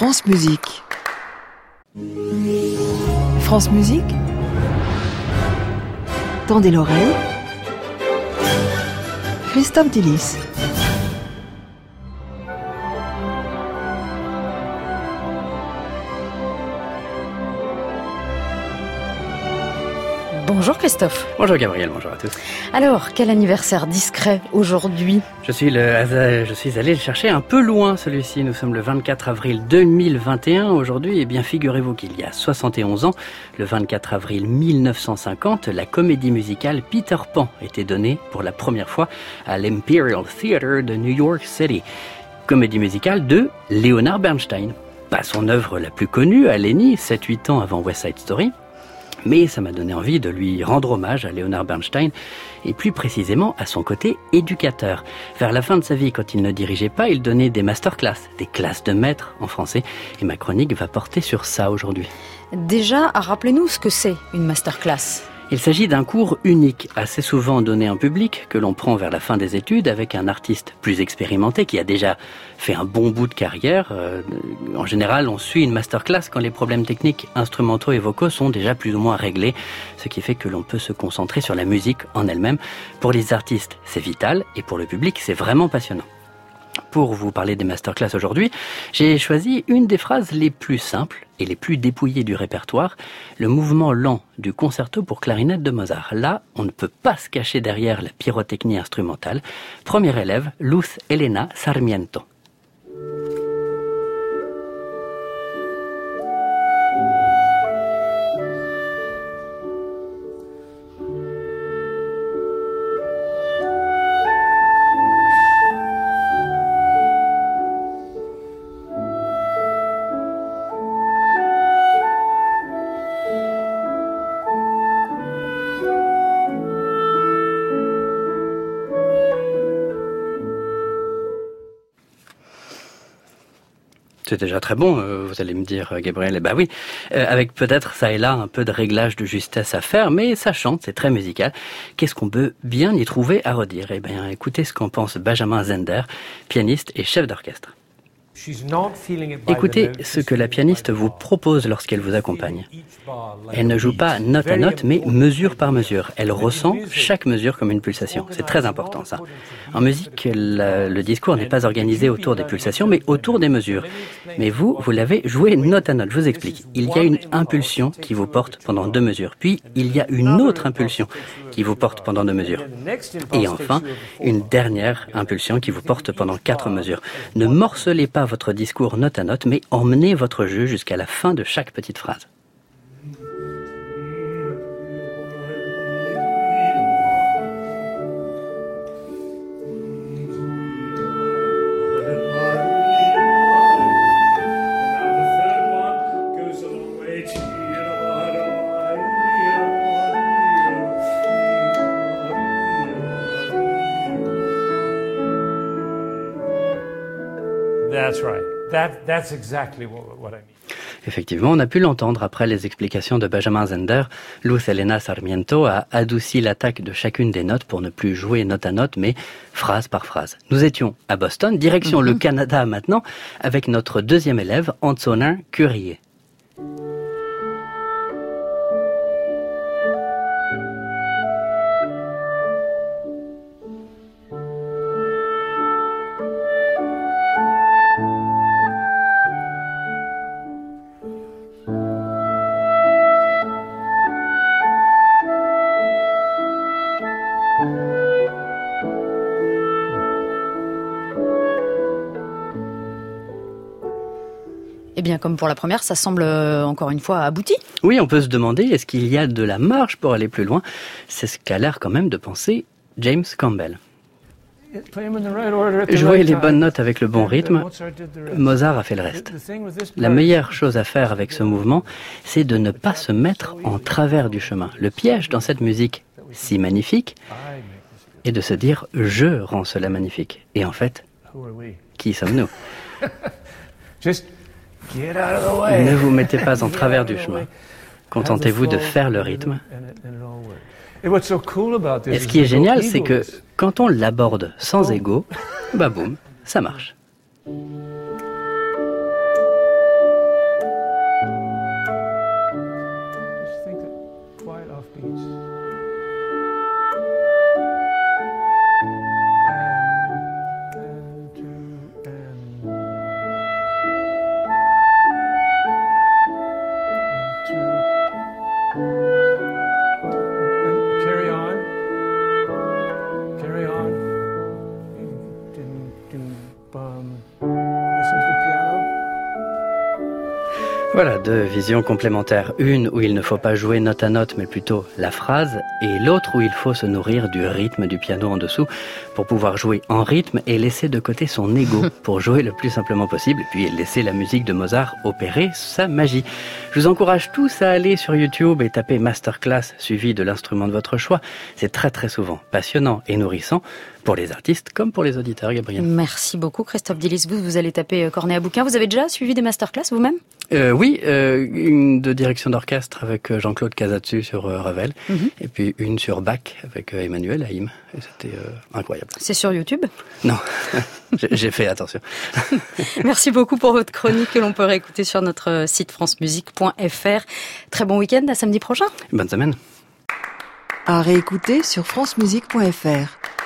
France Musique. France Musique. Tendez l'oreille. Christophe Delis. Bonjour Christophe. Bonjour Gabriel, bonjour à tous. Alors, quel anniversaire discret aujourd'hui ? Je suis allé le chercher un peu loin celui-ci. Nous sommes le 24 avril 2021 aujourd'hui. Et bien figurez-vous qu'il y a 71 ans, le 24 avril 1950, la comédie musicale Peter Pan était donnée pour la première fois à l'Imperial Theatre de New York City. Comédie musicale de Leonard Bernstein. Pas son œuvre la plus connue, à Lenny, 7-8 ans avant West Side Story. Mais ça m'a donné envie de lui rendre hommage à Leonard Bernstein et plus précisément à son côté éducateur. Vers la fin de sa vie, quand il ne dirigeait pas, il donnait des masterclass, des classes de maîtres en français. Et ma chronique va porter sur ça aujourd'hui. Déjà, rappelez-nous ce que c'est une masterclass. Il s'agit d'un cours unique, assez souvent donné en public, que l'on prend vers la fin des études avec un artiste plus expérimenté qui a déjà fait un bon bout de carrière. En général, on suit une masterclass quand les problèmes techniques, instrumentaux et vocaux sont déjà plus ou moins réglés, ce qui fait que l'on peut se concentrer sur la musique en elle-même. Pour les artistes, c'est vital, et pour le public, c'est vraiment passionnant. Pour vous parler des masterclass aujourd'hui, j'ai choisi une des phrases les plus simples et les plus dépouillées du répertoire, le mouvement lent du concerto pour clarinette de Mozart. Là, on ne peut pas se cacher derrière la pyrotechnie instrumentale. Premier élève, Luz Helena Sarmiento. C'est déjà très bon, vous allez me dire, Gabriel. Bah oui, avec peut-être ça et là un peu de réglage de justesse à faire, mais ça chante, c'est très musical. Qu'est-ce qu'on peut bien y trouver à redire ? Eh bien, écoutez ce qu'en pense Benjamin Zender, pianiste et chef d'orchestre. Écoutez ce que la pianiste vous propose lorsqu'elle vous accompagne. Elle ne joue pas note à note, mais mesure par mesure. Elle ressent chaque mesure comme une pulsation. C'est très important, ça. En musique, le discours n'est pas organisé autour des pulsations, mais autour des mesures. Mais vous l'avez joué note à note. Je vous explique. Il y a une impulsion qui vous porte pendant 2 mesures. Puis, il y a une autre impulsion qui vous porte pendant 2 mesures. Et enfin, une dernière impulsion qui vous porte pendant 4 mesures. Ne morcelez pas votre discours note à note, mais emmenez votre jeu jusqu'à la fin de chaque petite phrase. That's right. That's exactly what I mean. Effectivement, on a pu l'entendre après les explications de Benjamin Zender. Luz Helena Sarmiento a adouci l'attaque de chacune des notes pour ne plus jouer note à note, mais phrase par phrase. Nous étions à Boston, direction le Canada maintenant, avec notre deuxième élève, Antonin Curie. Eh bien, comme pour la première, ça semble encore une fois abouti. Oui, on peut se demander, est-ce qu'il y a de la marge pour aller plus loin ? C'est ce qu'a l'air quand même de penser James Campbell. Jouer les bonnes notes avec le bon rythme, Mozart a fait le reste. La meilleure chose à faire avec ce mouvement, c'est de ne pas se mettre en travers du chemin. Le piège dans cette musique si magnifique est de se dire « je rends cela magnifique ». Et en fait, qui sommes-nous ? Ne vous mettez pas en travers du chemin. Contentez-vous de faire le rythme. Et ce qui est génial, c'est que quand on l'aborde sans ego, bah boum, ça marche. Voilà, deux visions complémentaires. Une où il ne faut pas jouer note à note, mais plutôt la phrase, et l'autre où il faut se nourrir du rythme du piano en dessous pour pouvoir jouer en rythme et laisser de côté son ego pour jouer le plus simplement possible, et puis laisser la musique de Mozart opérer sa magie. Je vous encourage tous à aller sur YouTube et taper Masterclass suivi de l'instrument de votre choix. C'est très très souvent passionnant et nourrissant pour les artistes comme pour les auditeurs, Gabriel. Merci beaucoup Christophe Dillis. Vous allez taper cornet à bouquin. Vous avez déjà suivi des masterclass vous-même ? Oui, une de direction d'orchestre avec Jean-Claude Casatsu sur Ravel, et puis une sur Bach avec Emmanuel Haïm. Et c'était incroyable. C'est sur YouTube ? Non, j'ai fait attention. Merci beaucoup pour votre chronique que l'on peut réécouter sur notre site francemusique.fr. Très bon week-end, à samedi prochain. Bonne semaine. À réécouter sur francemusique.fr.